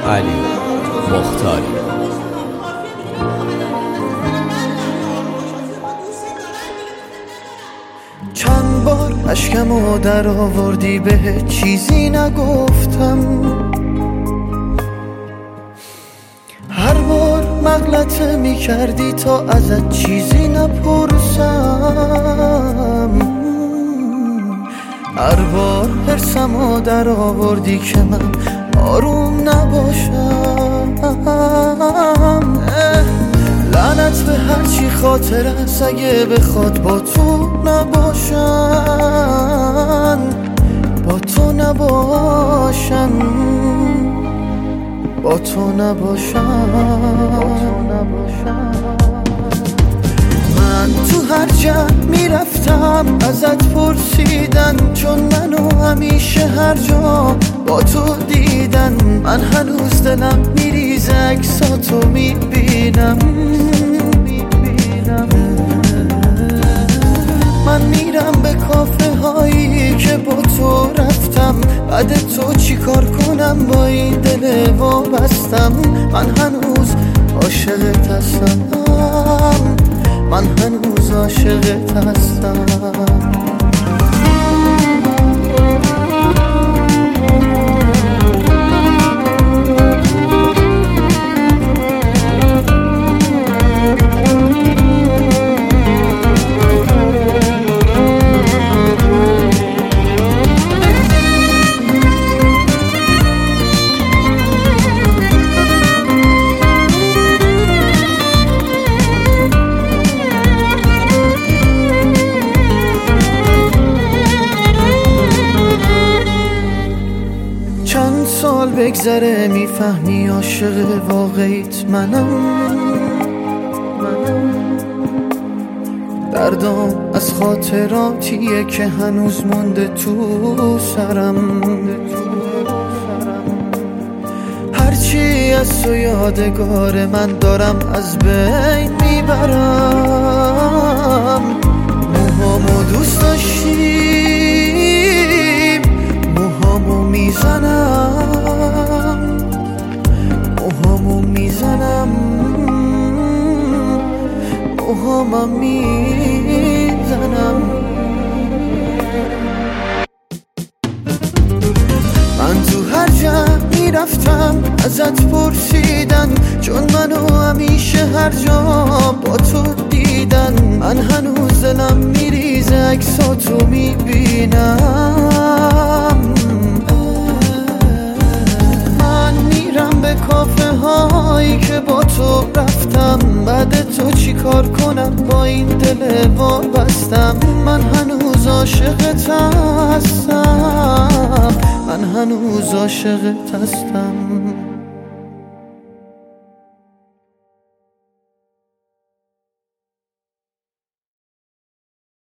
علی مختاری. چند بار اشکمو در آوردی به چیزی نگفتم، هر بار مغلطه میکردی تا ازت چیزی نپرسم، هر بار حرصمو در آوردی که من آروم نباشم. لعنت به هرچی خاطر است اگه بخواد با تو نباشن، با تو نباشن، با تو نباشن. من تو هر جا میرفتم ازت پرسیدن، چون منو همیشه هر جا با تو دیدن. من هنوز دلم میریزه عکساتو میبینم. من میرم به کافه هایی که با تو رفتم، بعد تو چی کار کنم با این دل وابستم. من هنوز عاشقت هستم، من هنوز عاشقت هستم. چند سال بگذره میفهمی عاشق واقعیت منم. دردام از خاطراتیه که هنوز مونده تو سرم. هرچی از تو یادگار من دارم از بین میبرم. موهامو دوست داشتیم، موهامو میزنم، موهامو میزنم، موهامو میزنم. من تو هر جا میرفتم ازت پرسیدن، چون منو همیشه هر جا با تو دیدن. من هنوز دلم میریزه عکساتو میبینم. من میرم به کافه هایی که با تو رفتم، بعد تو چی کار کنم با این دل وابستم. من هنوز عاشقت هستم، من هنوز عاشقت هستم.